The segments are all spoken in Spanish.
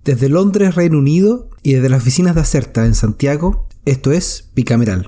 Desde Londres, Reino Unido, y desde las oficinas de Acerta en Santiago, esto es Bicameral.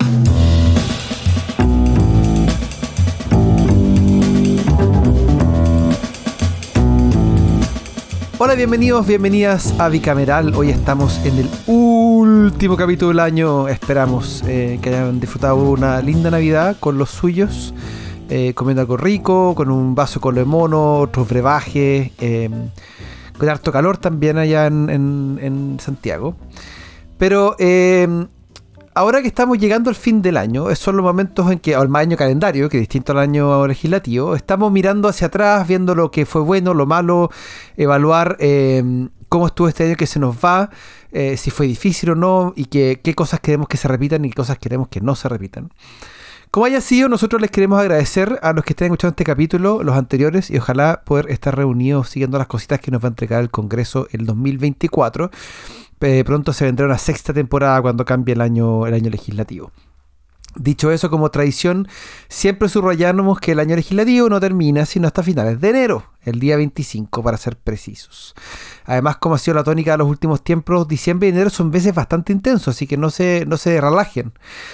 Hola, bienvenidos, bienvenidas a Bicameral. Hoy estamos en el último capítulo del año. Esperamos que hayan disfrutado una linda Navidad con los suyos, comiendo algo rico, con un vaso con de mono, otros brebajes, con harto calor también allá en Santiago. Pero ahora que estamos llegando al fin del año, esos son los momentos en que, al año calendario, que es distinto al año legislativo, estamos mirando hacia atrás, viendo lo que fue bueno, lo malo, evaluar cómo estuvo este año que se nos va, si fue difícil o no, y qué cosas queremos que se repitan y qué cosas queremos que no se repitan. Como haya sido, nosotros les queremos agradecer a los que estén escuchando este capítulo, los anteriores, y ojalá poder estar reunidos siguiendo las cositas que nos va a entregar el Congreso el 2024. Pronto se vendrá una sexta temporada cuando cambie el año legislativo. Dicho eso, como tradición, siempre subrayamos que el año legislativo no termina sino hasta finales de enero, el día 25 para ser precisos. Además, como ha sido la tónica de los últimos tiempos, diciembre y enero son veces bastante intensos, así que no se relajen.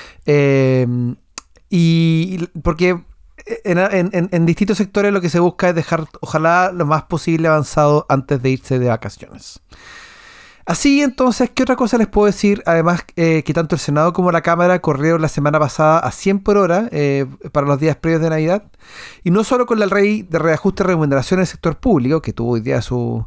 Y porque en distintos sectores lo que se busca es dejar, ojalá, lo más posible avanzado antes de irse de vacaciones. Así, entonces, ¿qué otra cosa les puedo decir? Además, que tanto el Senado como la Cámara corrieron la semana pasada a 100 por hora para los días previos de Navidad. Y no solo con la ley de reajuste de remuneración en el sector público, que tuvo hoy día sus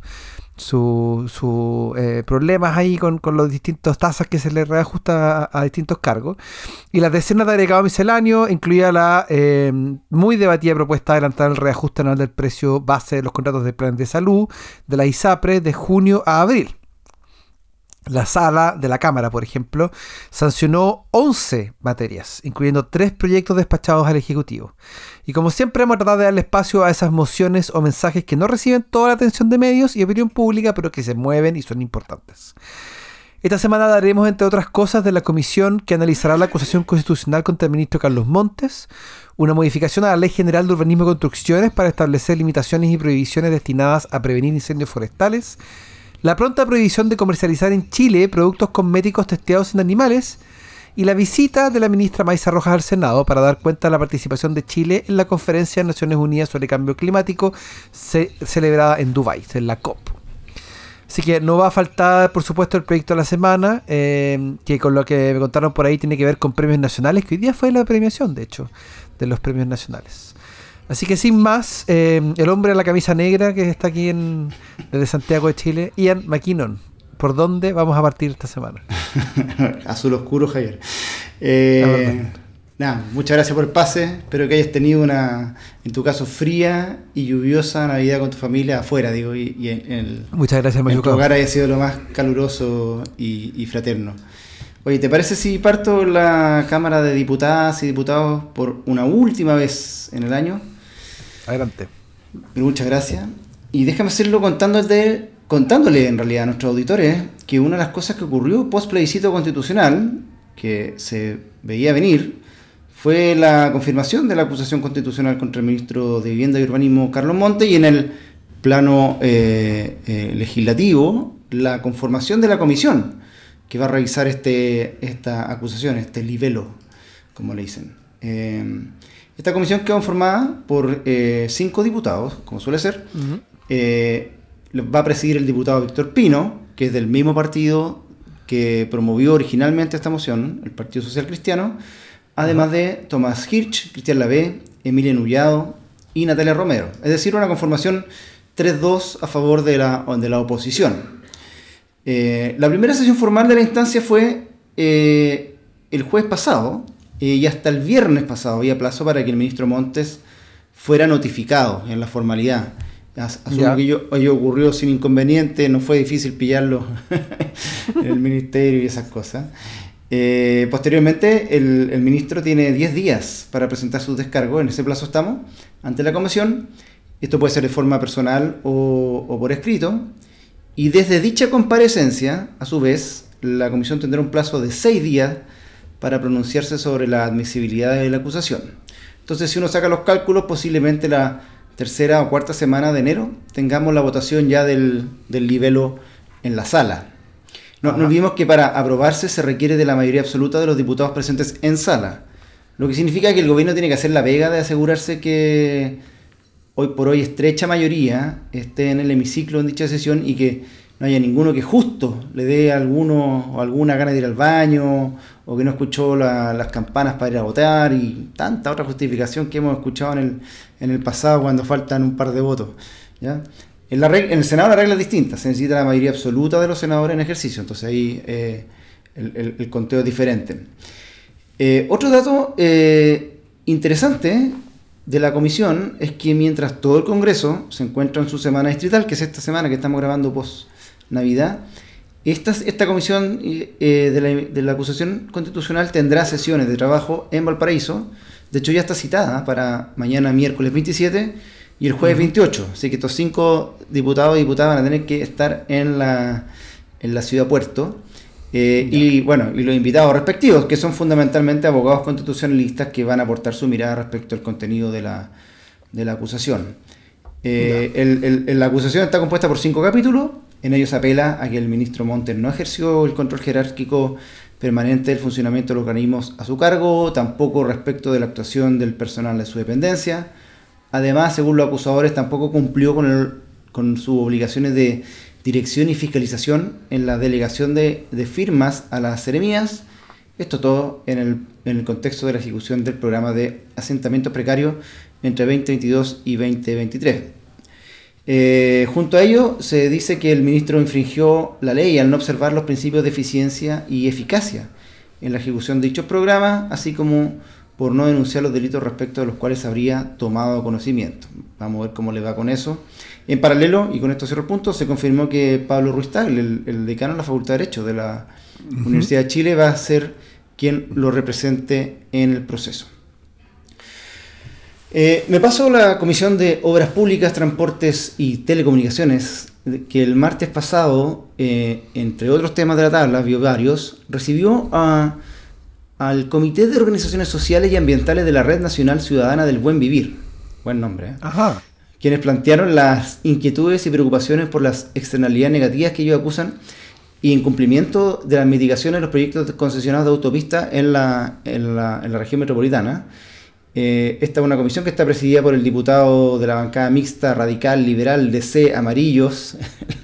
problemas ahí con los distintos tasas que se le reajusta a distintos cargos, y las decenas de agregados misceláneos, incluida la muy debatida propuesta de adelantar el reajuste anual del precio base de los contratos de plan de salud de la ISAPRE de junio a abril. La sala de la Cámara, por ejemplo, sancionó 11 materias, incluyendo 3 proyectos despachados al Ejecutivo. Y como siempre, hemos tratado de darle espacio a esas mociones o mensajes que no reciben toda la atención de medios y opinión pública, pero que se mueven y son importantes. Esta semana daremos, entre otras cosas, de la comisión que analizará la acusación constitucional contra el ministro Carlos Montes, una modificación a la Ley General de Urbanismo y Construcciones para establecer limitaciones y prohibiciones destinadas a prevenir incendios forestales, la pronta prohibición de comercializar en Chile productos cosméticos testeados en animales y la visita de la ministra Maisa Rojas al Senado para dar cuenta de la participación de Chile en la Conferencia de Naciones Unidas sobre Cambio Climático celebrada en Dubái, en la COP. Así que no va a faltar, por supuesto, el proyecto de la semana, que con lo que me contaron por ahí tiene que ver con premios nacionales, que hoy día fue la premiación, de hecho, de los premios nacionales. Así que sin más, el hombre de la camisa negra que está aquí desde Santiago de Chile, Ian McKinnon. ¿Por dónde vamos a partir esta semana? Azul oscuro, Javier. Muchas gracias por el pase. Espero que hayas tenido una, en tu caso, fría y lluviosa Navidad con tu familia afuera, digo, muchas gracias, en tu hogar haya sido lo más caluroso y fraterno. Oye, ¿te parece si parto la Cámara de Diputadas y Diputados por una última vez en el año? Adelante. Muchas gracias. Y déjame hacerlo contándole en realidad a nuestros auditores que una de las cosas que ocurrió post plebiscito constitucional, que se veía venir, fue la confirmación de la acusación constitucional contra el ministro de Vivienda y Urbanismo, Carlos Montes, y en el plano legislativo, la conformación de la comisión que va a revisar esta acusación, este libelo, como le dicen. Esta comisión quedó formada por 5 diputados, como suele ser. Uh-huh. Va a presidir el diputado Víctor Pino, que es del mismo partido que promovió originalmente esta moción, el Partido Social Cristiano, además de Tomás Hirsch, Cristian Lavé, Emilia Nullado y Natalia Romero. Es decir, una conformación 3-2 a favor de la oposición. La primera sesión formal de la instancia fue el jueves pasado, y hasta el viernes pasado había plazo para que el ministro Montes fuera notificado en la formalidad. Asumo que ello ocurrió sin inconveniente, no fue difícil pillarlo en el ministerio y esas cosas. Posteriormente, el ministro tiene 10 días para presentar sus descargos. En ese plazo estamos ante la comisión. Esto puede ser de forma personal o por escrito. Y desde dicha comparecencia, a su vez, la comisión tendrá un plazo de 6 días para pronunciarse sobre la admisibilidad de la acusación. Entonces, si uno saca los cálculos, posiblemente la tercera o cuarta semana de enero tengamos la votación ya del libelo en la sala. No olvidemos que para aprobarse se requiere de la mayoría absoluta de los diputados presentes en sala, lo que significa que el gobierno tiene que hacer la pega de asegurarse que hoy por hoy estrecha mayoría esté en el hemiciclo en dicha sesión y que no haya ninguno que justo le dé a alguno o alguna gana de ir al baño o que no escuchó las campanas para ir a votar y tanta otra justificación que hemos escuchado en el pasado cuando faltan un par de votos, ¿ya? En el Senado la regla es distinta, se necesita la mayoría absoluta de los senadores en ejercicio, entonces ahí el conteo es diferente. Otro dato interesante de la comisión es que mientras todo el Congreso se encuentra en su semana distrital, que es esta semana que estamos grabando post Navidad, esta comisión de la acusación constitucional tendrá sesiones de trabajo en Valparaíso. De hecho ya está citada para mañana miércoles 27 y el jueves 28, así que estos 5 diputados y diputadas van a tener que estar en la ciudad puerto. Y bueno, y los invitados respectivos, que son fundamentalmente abogados constitucionalistas que van a aportar su mirada respecto al contenido de la acusación. La acusación está compuesta por 5 capítulos. En ellos apela a que el ministro Montes no ejerció el control jerárquico permanente del funcionamiento de los organismos a su cargo, tampoco respecto de la actuación del personal de su dependencia. Además, según los acusadores, tampoco cumplió con sus obligaciones de dirección y fiscalización en la delegación de firmas a las seremías. Esto todo en el contexto de la ejecución del programa de asentamientos precarios entre 2022 y 2023. Junto a ello, se dice que el ministro infringió la ley al no observar los principios de eficiencia y eficacia en la ejecución de dichos programas, así como por no denunciar los delitos respecto de los cuales habría tomado conocimiento. Vamos a ver cómo le va con eso. En paralelo, y con esto cierro el punto, se confirmó que Pablo Ruiz Tagle, el decano de la Facultad de Derecho de la Universidad de Chile, va a ser quien lo represente en el proceso. Me paso a la Comisión de Obras Públicas, Transportes y Telecomunicaciones, que el martes pasado, entre otros temas de la tabla, vio varios, recibió al Comité de Organizaciones Sociales y Ambientales de la Red Nacional Ciudadana del Buen Vivir. Buen nombre, ¿eh? Ajá. Quienes plantearon las inquietudes y preocupaciones por las externalidades negativas que ellos acusan y incumplimiento de las mitigaciones de los proyectos concesionados de autopista en la región metropolitana. Esta es una comisión que está presidida por el diputado de la bancada mixta radical liberal DC Amarillos,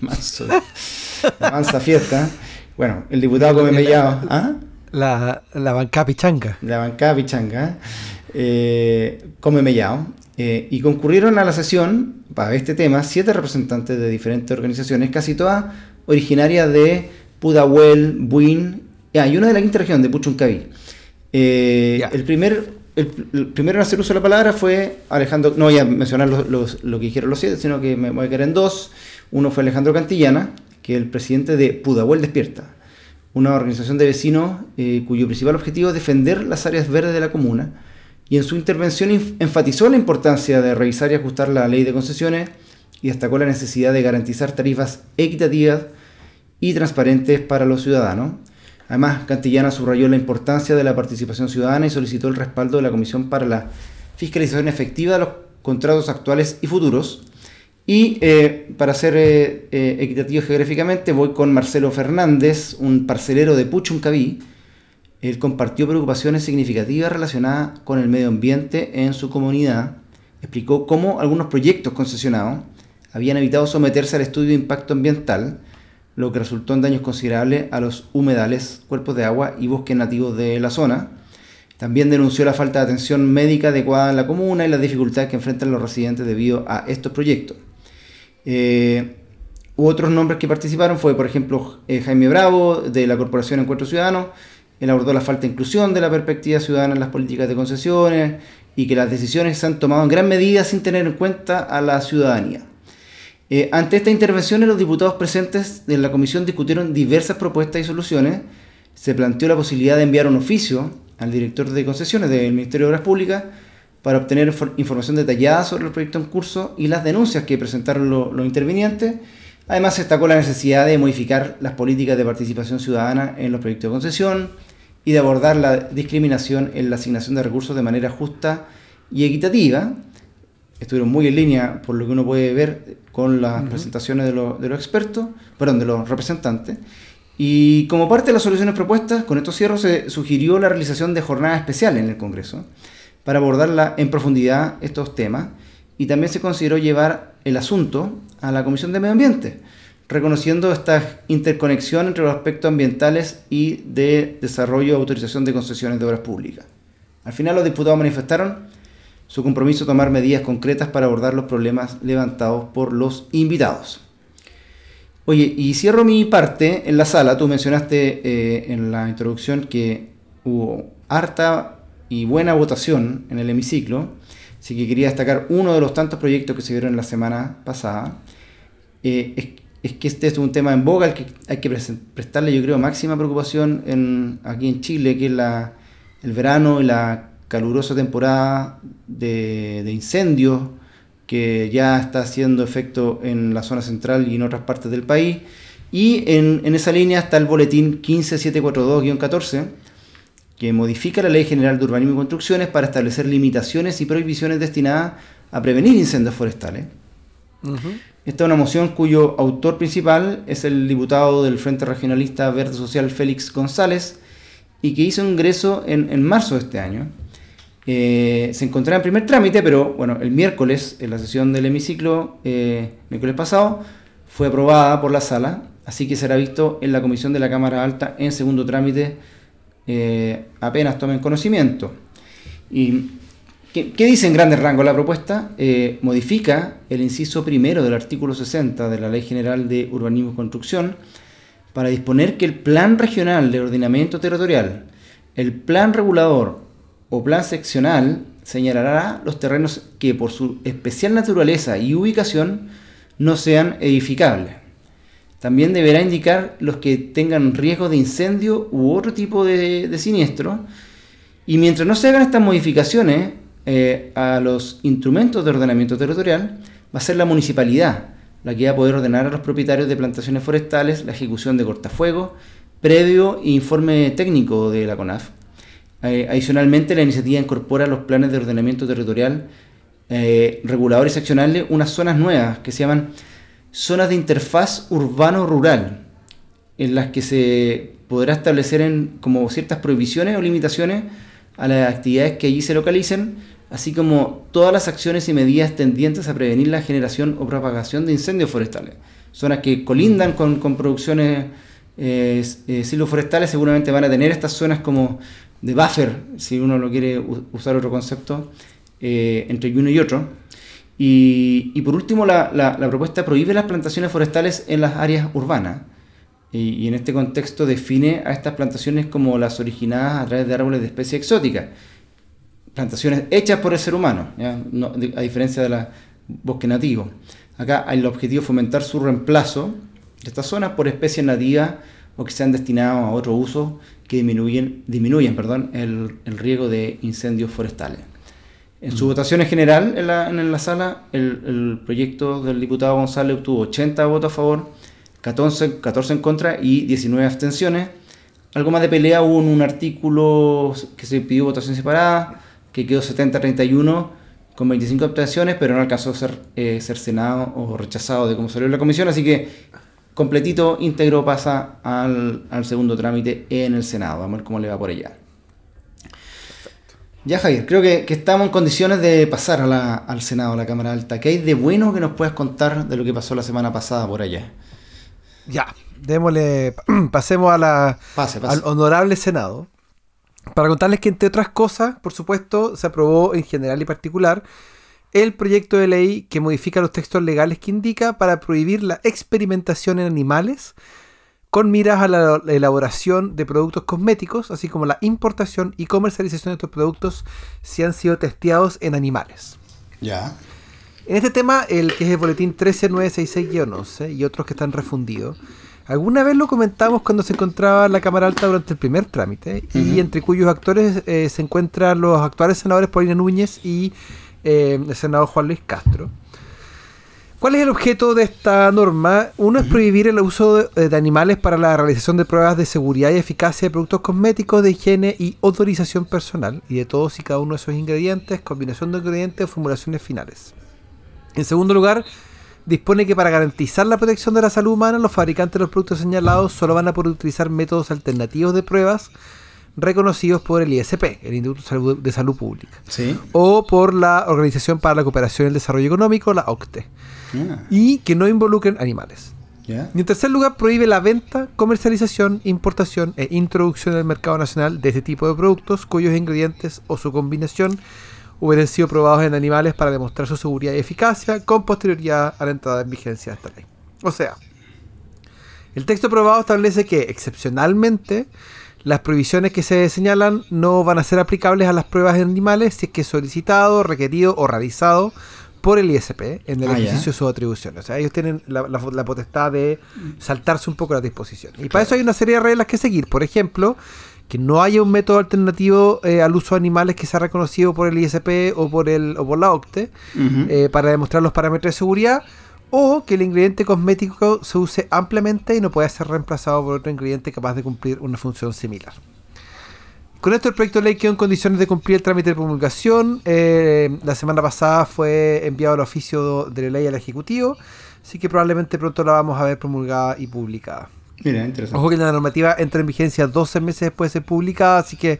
la mansa fiesta. Bueno, el diputado Come Mellado. ¿Ah? La bancada pichanga. La bancada pichanga. Come Mellado. Y concurrieron a la sesión para este tema 7 representantes de diferentes organizaciones, casi todas originarias de Pudahuel, Buin, y una de la quinta región, de Puchuncaví. El primero en hacer uso de la palabra fue Alejandro. No voy a mencionar lo que dijeron los 7, sino que me voy a quedar en 2. Uno fue Alejandro Cantillana, que es el presidente de Pudahuel Despierta, una organización de vecinos cuyo principal objetivo es defender las áreas verdes de la comuna, y en su intervención enfatizó la importancia de revisar y ajustar la ley de concesiones y destacó la necesidad de garantizar tarifas equitativas y transparentes para los ciudadanos. Además, Cantillana subrayó la importancia de la participación ciudadana y solicitó el respaldo de la Comisión para la Fiscalización Efectiva de los contratos actuales y futuros. Y para ser equitativo geográficamente, voy con Marcelo Fernández, un parcelero de Puchuncaví. Él compartió preocupaciones significativas relacionadas con el medio ambiente en su comunidad. Explicó cómo algunos proyectos concesionados habían evitado someterse al estudio de impacto ambiental, lo que resultó en daños considerables a los humedales, cuerpos de agua y bosques nativos de la zona. También denunció la falta de atención médica adecuada en la comuna y las dificultades que enfrentan los residentes debido a estos proyectos. Otros nombres que participaron fue, por ejemplo, Jaime Bravo, de la Corporación Encuentro Ciudadano. Él abordó la falta de inclusión de la perspectiva ciudadana en las políticas de concesiones y que las decisiones se han tomado en gran medida sin tener en cuenta a la ciudadanía. Ante esta intervención, los diputados presentes en la comisión discutieron diversas propuestas y soluciones. Se planteó la posibilidad de enviar un oficio al director de concesiones del Ministerio de Obras Públicas para obtener información detallada sobre el proyecto en curso y las denuncias que presentaron los intervinientes. Además, se destacó la necesidad de modificar las políticas de participación ciudadana en los proyectos de concesión y de abordar la discriminación en la asignación de recursos de manera justa y equitativa. estuvieron muy en línea, por lo que uno puede ver, con las presentaciones de los expertos, perdón, de los representantes. Y como parte de las soluciones propuestas, con estos cierros se sugirió la realización de jornadas especiales en el Congreso para abordar en profundidad estos temas, y también se consideró llevar el asunto a la Comisión de Medio Ambiente, reconociendo esta interconexión entre los aspectos ambientales y de desarrollo y autorización de concesiones de obras públicas. Al final los diputados manifestaron su compromiso a tomar medidas concretas para abordar los problemas levantados por los invitados. Oye, y cierro mi parte en la sala. Tú mencionaste en la introducción que hubo harta y buena votación en el hemiciclo, así que quería destacar uno de los tantos proyectos que se vieron la semana pasada. Es que este es un tema en boga al que hay que prestarle, yo creo, máxima preocupación aquí en Chile, que es el verano y la calurosa temporada de incendios que ya está haciendo efecto en la zona central y en otras partes del país. Y en esa línea está el boletín 15742-14, que modifica la Ley General de Urbanismo y Construcciones para establecer limitaciones y prohibiciones destinadas a prevenir incendios forestales. Esta es una moción cuyo autor principal es el diputado del Frente Regionalista Verde Social Félix González, y que hizo ingreso en marzo de este año. Se encontraba en primer trámite, pero bueno, el miércoles, en la sesión del hemiciclo, miércoles pasado, fue aprobada por la sala, así que será visto en la comisión de la Cámara Alta en segundo trámite, apenas tomen conocimiento. ¿Y qué dice en grandes rasgos la propuesta? Modifica el inciso primero del artículo 60 de la Ley General de Urbanismo y Construcción para disponer que el Plan Regional de Ordenamiento Territorial, el Plan Regulador o Plan Seccional señalará los terrenos que por su especial naturaleza y ubicación no sean edificables. También deberá indicar los que tengan riesgo de incendio u otro tipo de siniestro, y mientras no se hagan estas modificaciones a los instrumentos de ordenamiento territorial, va a ser la municipalidad la que va a poder ordenar a los propietarios de plantaciones forestales la ejecución de cortafuegos previo informe técnico de la CONAF. Adicionalmente, la iniciativa incorpora a los planes de ordenamiento territorial reguladores seccionales unas zonas nuevas que se llaman zonas de interfaz urbano-rural, en las que se podrá establecer como ciertas prohibiciones o limitaciones a las actividades que allí se localicen, así como todas las acciones y medidas tendientes a prevenir la generación o propagación de incendios forestales. Zonas que colindan con producciones silvoforestales seguramente van a tener estas zonas como de buffer, si uno lo quiere usar otro concepto, entre uno y otro. Y por último, la propuesta prohíbe las plantaciones forestales en las áreas urbanas, y en este contexto define a estas plantaciones como las originadas a través de árboles de especie exótica, plantaciones hechas por el ser humano, no, a diferencia de los bosques nativos. Acá hay el objetivo de fomentar su reemplazo de estas zonas por especies nativas o que sean destinadas a otro uso que disminuyen el riesgo de incendios forestales. En su votación en general en la sala, el proyecto del diputado González obtuvo 80 votos a favor, 14 en contra y 19 abstenciones. Algo más de pelea hubo en un artículo que se pidió votación separada, que quedó 70-31 con 25 abstenciones, pero no alcanzó a ser cercenado o rechazado de cómo salió en la comisión, así que completito, íntegro, pasa al segundo trámite en el Senado. Vamos a ver cómo le va por allá. Ya, Javier, creo que estamos en condiciones de pasar al Senado, a la Cámara Alta. ¿Qué hay de bueno que nos puedas contar de lo que pasó la semana pasada por allá? Ya, pasemos al honorable Senado, para contarles que, entre otras cosas, por supuesto, se aprobó en general y particular el proyecto de ley que modifica los textos legales que indica para prohibir la experimentación en animales con miras a la elaboración de productos cosméticos, así como la importación y comercialización de estos productos si han sido testeados en animales. Ya. En este tema, el que es el boletín 13966-11 y otros que están refundidos, alguna vez lo comentamos cuando se encontraba la Cámara Alta durante el primer trámite, y entre cuyos actores se encuentran los actuales senadores Paulina Núñez y el senador Juan Luis Castro. ¿Cuál es el objeto de esta norma? Uno es prohibir el uso de animales para la realización de pruebas de seguridad y eficacia de productos cosméticos, de higiene y autorización personal, y de todos y cada uno de esos ingredientes, combinación de ingredientes o formulaciones finales. En segundo lugar, dispone que para garantizar la protección de la salud humana, los fabricantes de los productos señalados solo van a poder utilizar métodos alternativos de pruebas reconocidos por el ISP, el Instituto de Salud Pública, Sí. o por la Organización para la Cooperación y el Desarrollo Económico, la OCDE, y que no involucren animales. ¿Ya? Y en tercer lugar, prohíbe la venta, comercialización, importación e introducción al mercado nacional de este tipo de productos cuyos ingredientes o su combinación hubieran sido probados en animales para demostrar su seguridad y eficacia con posterioridad a la entrada en vigencia de esta ley. O sea, el texto aprobado establece que, excepcionalmente, las prohibiciones que se señalan no van a ser aplicables a las pruebas en animales si es que es solicitado, requerido o realizado por el ISP en el ejercicio de sus atribuciones. O sea, ellos tienen la potestad de saltarse un poco las disposiciones. Y para eso hay una serie de reglas que seguir. Por ejemplo, que no haya un método alternativo al uso de animales que sea reconocido por el ISP o por la OCDE para demostrar los parámetros de seguridad, o que el ingrediente cosmético se use ampliamente y no pueda ser reemplazado por otro ingrediente capaz de cumplir una función similar. Con esto el proyecto de ley quedó en condiciones de cumplir el trámite de promulgación. La semana pasada fue enviado el oficio de la ley al Ejecutivo, así que probablemente pronto la vamos a ver promulgada y publicada. Mira, interesante. Ojo que la normativa entra en vigencia 12 meses después de ser publicada, así que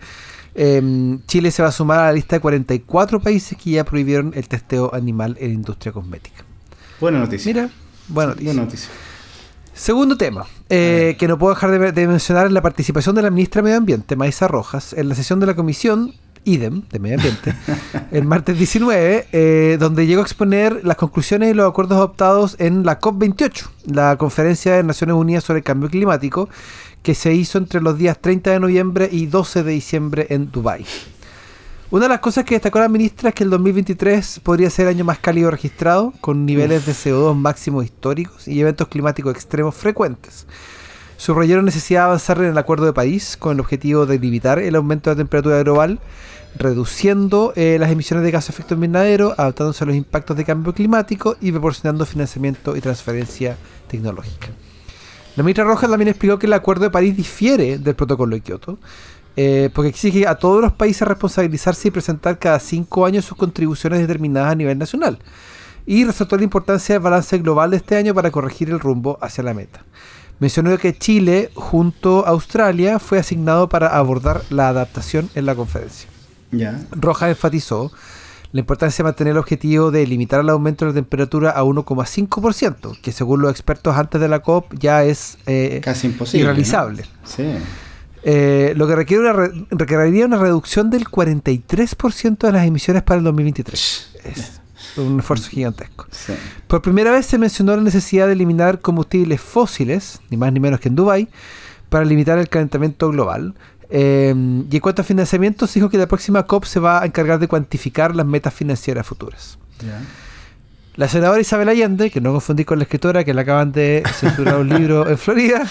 Chile se va a sumar a la lista de 44 países que ya prohibieron el testeo animal en la industria cosmética. Buena noticia. Mira, buena noticia. Buena noticia. Segundo tema, que no puedo dejar de mencionar, es la participación de la ministra de Medio Ambiente, Maísa Rojas, en la sesión de la comisión IDEM de Medio Ambiente, el martes 19, donde llegó a exponer las conclusiones y los acuerdos adoptados en la COP28, la Conferencia de Naciones Unidas sobre el Cambio Climático, que se hizo entre los días 30 de noviembre y 12 de diciembre en Dubái. Una de las cosas que destacó la ministra es que el 2023 podría ser el año más cálido registrado, con niveles de CO2 máximos históricos y eventos climáticos extremos frecuentes. Subrayaron necesidad de avanzar en el Acuerdo de París con el objetivo de limitar el aumento de la temperatura global, reduciendo las emisiones de gases de efecto invernadero, adaptándose a los impactos de cambio climático y proporcionando financiamiento y transferencia tecnológica. La ministra Rojas también explicó que el Acuerdo de París difiere del Protocolo de Kioto, porque exige a todos los países responsabilizarse y presentar cada 5 años sus contribuciones determinadas a nivel nacional. Y resaltó la importancia del balance global de este año para corregir el rumbo hacia la meta. Mencionó que Chile, junto a Australia, fue asignado para abordar la adaptación en la conferencia. Ya. Rojas enfatizó la importancia de mantener el objetivo de limitar el aumento de la temperatura a 1,5%, que según los expertos antes de la COP ya es casi imposible, irrealizable. ¿no? Sí. Lo que requeriría una reducción del 43% de las emisiones para el 2023. Es un esfuerzo gigantesco. Sí. Por primera vez se mencionó la necesidad de eliminar combustibles fósiles, ni más ni menos que en Dubái, para limitar el calentamiento global. Y en cuanto a financiamiento, se dijo que la próxima COP se va a encargar de cuantificar las metas financieras futuras. Ya. La senadora Isabel Allende, que no confundí con la escritora, que le acaban de censurar un libro en Florida.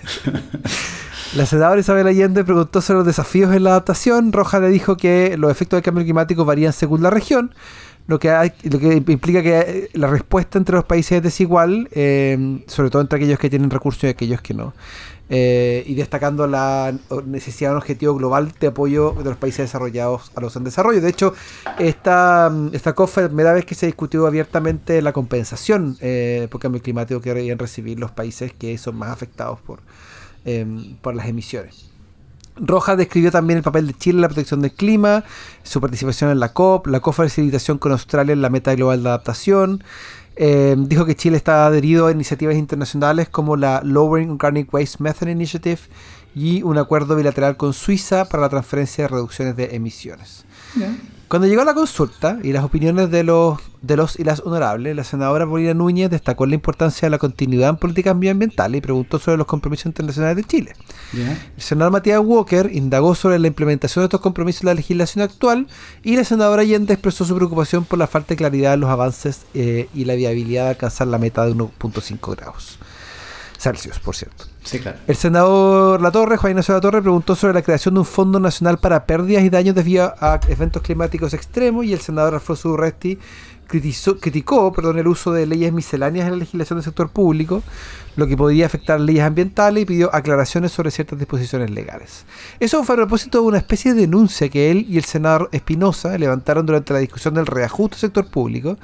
La senadora Isabel Allende preguntó sobre los desafíos en la adaptación. Rojas le dijo que los efectos del cambio climático varían según la región, lo que implica que la respuesta entre los países es desigual, sobre todo entre aquellos que tienen recursos y aquellos que no. Y destacando la necesidad de un objetivo global de apoyo de los países desarrollados a los en desarrollo. De hecho, esta COP fue la primera vez que se discutió abiertamente la compensación por cambio climático que deberían recibir los países que son más afectados por las emisiones. Rojas describió también el papel de Chile en la protección del clima, su participación en la cofacilitación con Australia en la meta global de adaptación. Dijo que Chile está adherido a iniciativas internacionales como la Lowering Organic Waste Method Initiative y un acuerdo bilateral con Suiza para la transferencia de reducciones de emisiones. Yeah. Cuando llegó a la consulta y las opiniones de los y las honorables, la senadora Paulina Núñez destacó la importancia de la continuidad en políticas medioambientales y preguntó sobre los compromisos internacionales de Chile. Yeah. El senador Matías Walker indagó sobre la implementación de estos compromisos en la legislación actual y la senadora Allende expresó su preocupación por la falta de claridad en los avances y la viabilidad de alcanzar la meta de 1.5 grados Celsius, por cierto. Sí, claro. El senador Juan Ignacio Latorre, preguntó sobre la creación de un fondo nacional para pérdidas y daños debido a eventos climáticos extremos, y el senador Alfonso Urresti criticó el uso de leyes misceláneas en la legislación del sector público, lo que podría afectar leyes ambientales, y pidió aclaraciones sobre ciertas disposiciones legales. Eso fue a propósito de una especie de denuncia que él y el senador Espinosa levantaron durante la discusión del reajuste del sector público,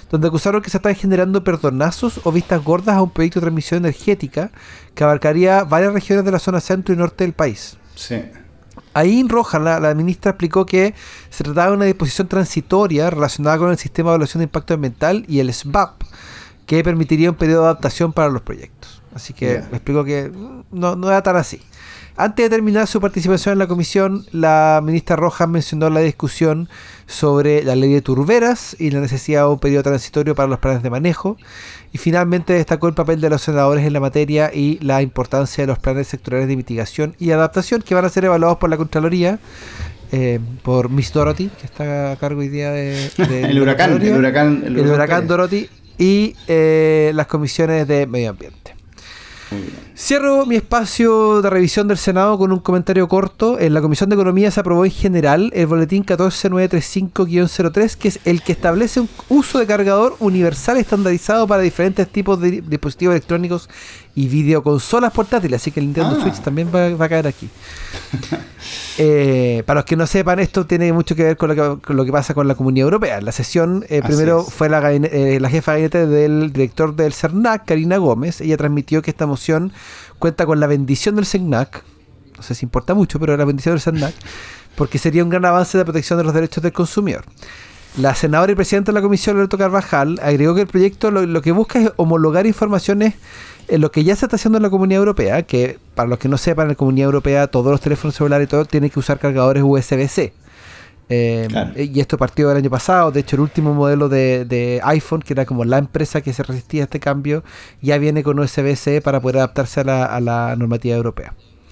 donde acusaron que se están generando perdonazos o vistas gordas a un proyecto de transmisión energética que abarcaría varias regiones de la zona centro y norte del país. Sí. Ahí en Roja, la ministra explicó que se trataba de una disposición transitoria relacionada con el sistema de evaluación de impacto ambiental y el SBAP, que permitiría un periodo de adaptación para los proyectos. Así que le explicó que no era tan así. Antes de terminar su participación en la comisión, la ministra Rojas mencionó la discusión sobre la ley de turberas y la necesidad de un periodo transitorio para los planes de manejo. Y finalmente destacó el papel de los senadores en la materia y la importancia de los planes sectoriales de mitigación y adaptación que van a ser evaluados por la Contraloría, por Miss Dorothy, que está a cargo hoy día de el huracán Dorothy, y las comisiones de medio ambiente. Cierro mi espacio de revisión del Senado con un comentario corto. En la Comisión de Economía se aprobó en general el boletín 14935-03, que es el que establece un uso de cargador universal estandarizado para diferentes tipos de dispositivos electrónicos y videoconsolas portátiles. Así que el Nintendo Switch también va a caer aquí. Para los que no sepan, esto tiene mucho que ver con lo que pasa con la Comunidad Europea. En la sesión, primero fue la jefa de gabinete del director del CERNAC, Karina Gómez. Ella transmitió que esta moción cuenta con la bendición del CERNAC. No sé si importa mucho, pero la bendición del CERNAC, porque sería un gran avance de protección de los derechos del consumidor. La senadora y presidenta de la comisión, Loreto Carvajal, agregó que el proyecto lo que busca es homologar informaciones en lo que ya se está haciendo en la Comunidad Europea, que para los que no sepan, en la Comunidad Europea todos los teléfonos celulares y todo tienen que usar cargadores USB-C. Claro. Y esto partió del año pasado. De hecho, el último modelo de iPhone, que era como la empresa que se resistía a este cambio, ya viene con USB-C para poder adaptarse a la normativa europea.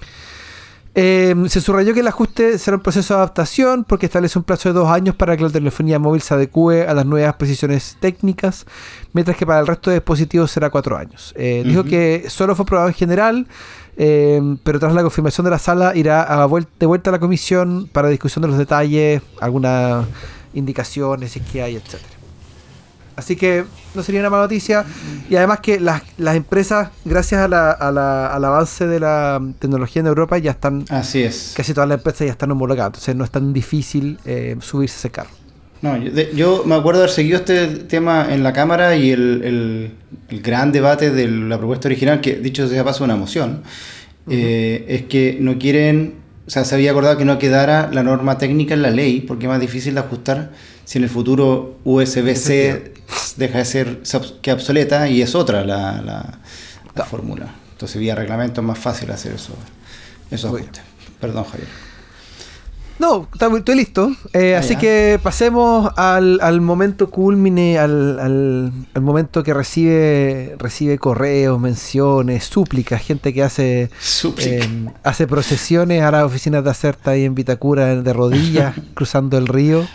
Se subrayó que el ajuste será un proceso de adaptación porque establece un plazo de 2 años para que la telefonía móvil se adecue a las nuevas precisiones técnicas, mientras que para el resto de dispositivos será 4 años. Dijo que solo fue aprobado en general, pero tras la confirmación de la sala irá de vuelta a la comisión para discusión de los detalles, algunas indicaciones si es que hay, etc. Así que no sería una mala noticia. Y además que las empresas, gracias al avance de la tecnología en Europa, ya están... Así es. Casi todas las empresas ya están homologadas. Entonces no es tan difícil subirse a ese carro. No, yo me acuerdo de haber seguido este tema en la Cámara y el gran debate de la propuesta original, que dicho sea paso una moción, es que no quieren... O sea, se había acordado que no quedara la norma técnica en la ley, porque es más difícil de ajustar si en el futuro USB-C deja de ser que obsoleta y es otra la fórmula. Entonces, vía reglamento es más fácil hacer esos ajustes. Perdón, Javier. No, estoy listo. Así que pasemos al momento culmine, al momento que recibe correos, menciones, súplicas, gente que hace procesiones a las oficinas de Acerta ahí en Vitacura de rodillas, cruzando el río,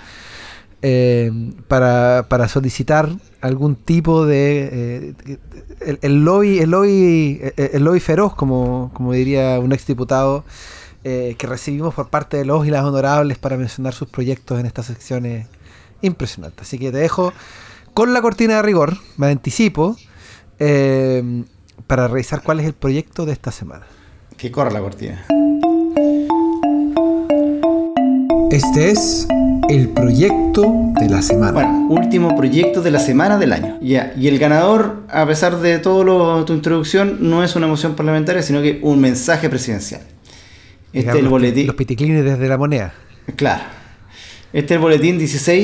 para solicitar algún tipo de el lobby feroz, como diría un exdiputado, que recibimos por parte de los y las honorables para mencionar sus proyectos en estas secciones impresionantes. Así que te dejo con la cortina de rigor, me anticipo, para revisar cuál es el proyecto de esta semana. Que corra la cortina. Este es el proyecto de la semana. Bueno, último proyecto de la semana del año. Ya, y el ganador, a pesar de todo tu introducción, no es una moción parlamentaria, sino que un mensaje presidencial. Este es el boletín. Los piticlines desde la moneda. Claro. Este es el boletín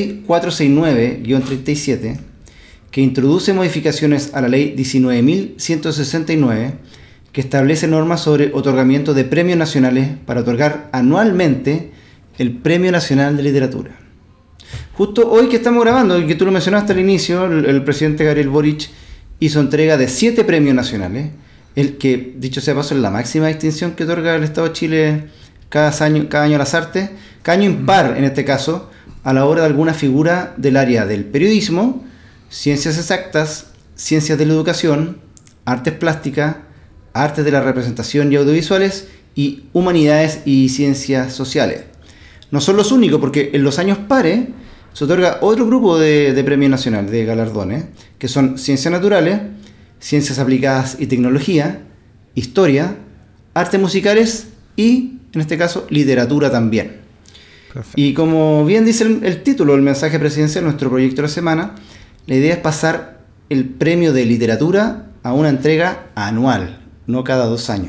16469-37, que introduce modificaciones a la ley 19.169, que establece normas sobre otorgamiento de premios nacionales para otorgar anualmente el Premio Nacional de Literatura. Justo hoy que estamos grabando, y que tú lo mencionaste al inicio, el presidente Gabriel Boric hizo entrega de 7 premios nacionales, el que, dicho sea paso, es la máxima distinción que otorga el Estado de Chile cada año a las artes, cada año impar en este caso, a la hora de alguna figura del área del periodismo, ciencias exactas, ciencias de la educación, artes plásticas, artes de la representación y audiovisuales, y humanidades y ciencias sociales. No son los únicos, porque en los años pares se otorga otro grupo de premios nacionales, de galardones, que son ciencias naturales, ciencias aplicadas y tecnología, historia, artes musicales y, en este caso, literatura también. Perfecto. Y como bien dice el título del mensaje presidencial, nuestro proyecto de la semana, la idea es pasar el premio de literatura a una entrega anual, no cada 2 años.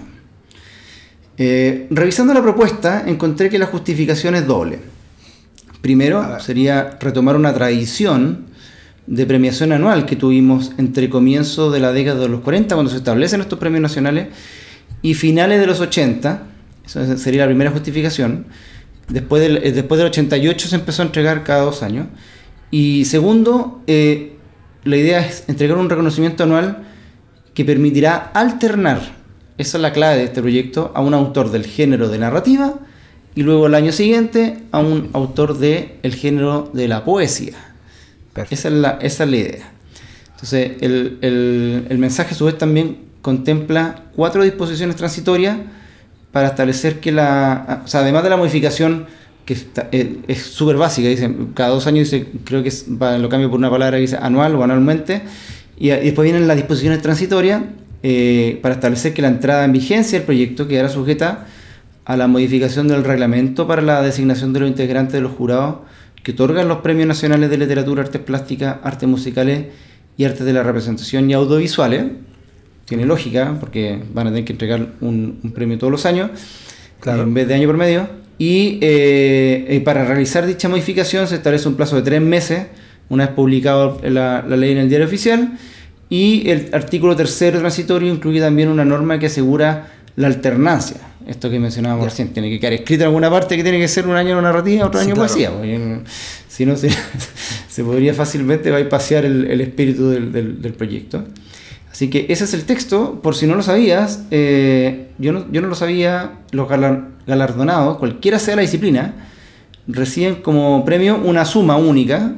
Revisando la propuesta, encontré que la justificación es doble. Primero, sería retomar una tradición de premiación anual que tuvimos entre comienzos de la década de los 40, cuando se establecen estos premios nacionales, y finales de los 80. Esa sería la primera justificación. Después del 88 se empezó a entregar cada 2 años. Y segundo, la idea es entregar un reconocimiento anual que permitirá alternar, esa es la clave de este proyecto, a un autor del género de narrativa y luego el año siguiente a un autor del género de la poesía. Esa es la idea. Entonces, el mensaje a su vez también contempla 4 disposiciones transitorias para establecer que además de la modificación que es súper básica, dice, cada 2 años dice, creo que lo cambio por una palabra que dice anual o anualmente, y después vienen las disposiciones transitorias para establecer que la entrada en vigencia del proyecto quedará sujeta a la modificación del reglamento para la designación de los integrantes de los jurados que otorgan los premios nacionales de literatura, artes plásticas, artes musicales y artes de la representación y audiovisuales. Tiene lógica, porque van a tener que entregar un premio todos los años, claro, en vez de año por medio. Y para realizar dicha modificación se establece un plazo de 3 meses, una vez publicado la ley en el diario oficial. Y el artículo 3º transitorio incluye también una norma que asegura la alternancia. Esto que mencionábamos recién, tiene que quedar escrito en alguna parte que tiene que ser un año narrativa, otro año poesía. Si no, se podría fácilmente bypassear el espíritu del proyecto. Así que ese es el texto. Por si no lo sabías, yo no lo sabía, los galardonados, cualquiera sea la disciplina, reciben como premio una suma única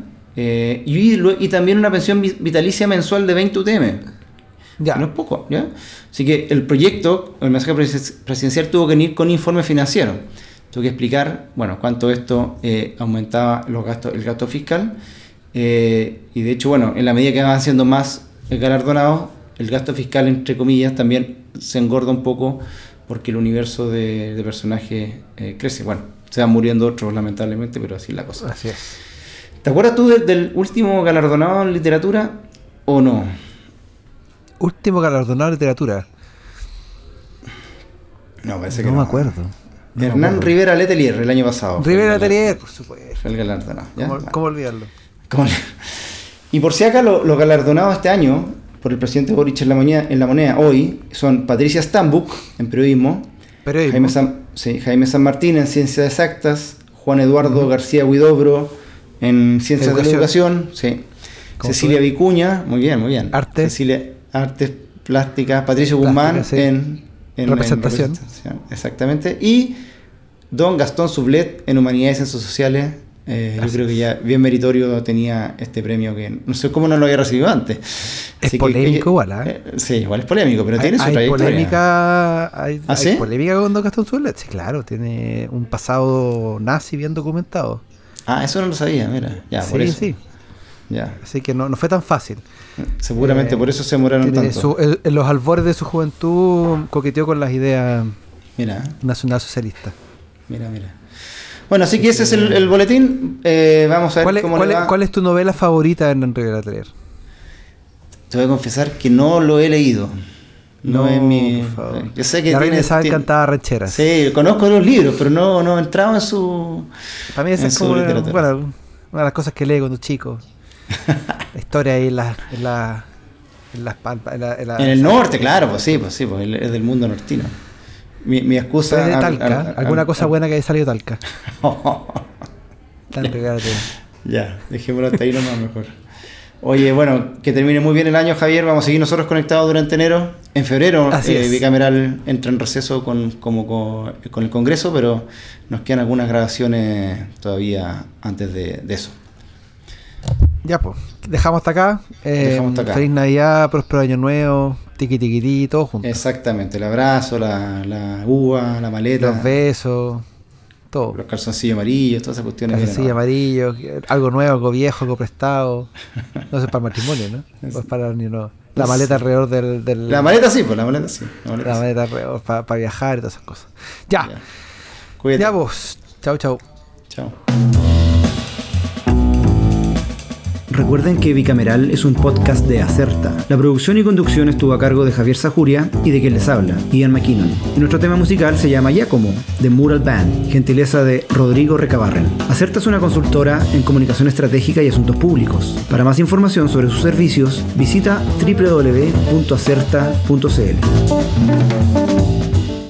y también una pensión vitalicia mensual de 20 UTM. Ya. No es poco, ¿ya? Así que el proyecto, el mensaje presidencial tuvo que ir con informe financiero. Tuvo que explicar, cuánto esto aumentaba el gasto fiscal. Y de hecho, en la medida que van siendo más galardonados, el gasto fiscal, entre comillas, también se engorda un poco porque el universo de personajes crece. Se van muriendo otros, lamentablemente, pero así es la cosa. Así es. ¿Te acuerdas tú del último galardonado en literatura o no? Último galardonado en literatura. No, parece que no. Me acuerdo. Hernán Rivera Letelier, el año pasado. Rivera Letelier, por supuesto. Fue el galardonado. ¿Cómo olvidarlo? Y por si acá, los galardonados este año por el presidente Boric en La Moneda hoy son Patricia Stambuk en periodismo. Jaime San Martín en Ciencias Exactas, Juan Eduardo García Huidobro en Ciencias de la Educación, Cecilia Vicuña, muy bien. Artes Plásticas, Patricio Guzmán en representación. Exactamente. Y don Gastón Sublet en Humanidades y Ciencias Sociales. Yo creo que ya bien meritorio tenía este premio, que no sé cómo no lo había recibido antes. Es polémico igual, sí, igual es polémico, pero tiene su trayectoria. Hay polémica con don Gastón Sublet. Sí, claro, tiene un pasado nazi bien documentado. Eso no lo sabía, mira. Ya, por eso. Sí. Ya. Así que no fue tan fácil. Seguramente por eso se demoraron tanto. En los albores de su juventud coqueteó con las ideas nacionalsocialistas. Mira. Bueno, así que ese es el boletín. Vamos a ver cómo le va. ¿Cuál es tu novela favorita de Hernán Rivera Letelier? Te voy a confesar que no lo he leído. No es mi... Por favor. Yo sé que la reina Isabel cantaba rancheras. Sí, conozco los libros, pero no he entrado en su... Para mí esa es como una de las cosas que leí cuando chico. La historia ahí en las pampas. En el norte, claro, pues sí, es del mundo nortino. Mi excusa... De Talca, alguna cosa buena que haya salido de Talca. Ya, dejémoslo hasta ahí nomás mejor. Oye, que termine muy bien el año, Javier. Vamos a seguir nosotros conectados durante enero. En febrero, Bicameral entra en receso con el Congreso, pero nos quedan algunas grabaciones todavía antes de eso. Ya, pues, dejamos hasta acá. Feliz Navidad, próspero año nuevo, tiqui, todo junto. Exactamente, el abrazo, la uva, la maleta. Los besos, todo. Los calzoncillos amarillos, todas esas cuestiones. Calzoncillos amarillos, algo nuevo, algo viejo, algo prestado. No sé, para el matrimonio, ¿no? Pues para la maleta alrededor del... La maleta sí, la maleta sí. La maleta alrededor, para viajar y todas esas cosas. Ya. Cuídate. Ya vos. Chau. Chao. Recuerden que Bicameral es un podcast de Acerta. La producción y conducción estuvo a cargo de Javier Sajuria y de quien les habla, Ian McKinnon. Y nuestro tema musical se llama Giacomo, de Mural Band, gentileza de Rodrigo Recabarren. Acerta es una consultora en comunicación estratégica y asuntos públicos. Para más información sobre sus servicios, visita www.acerta.cl.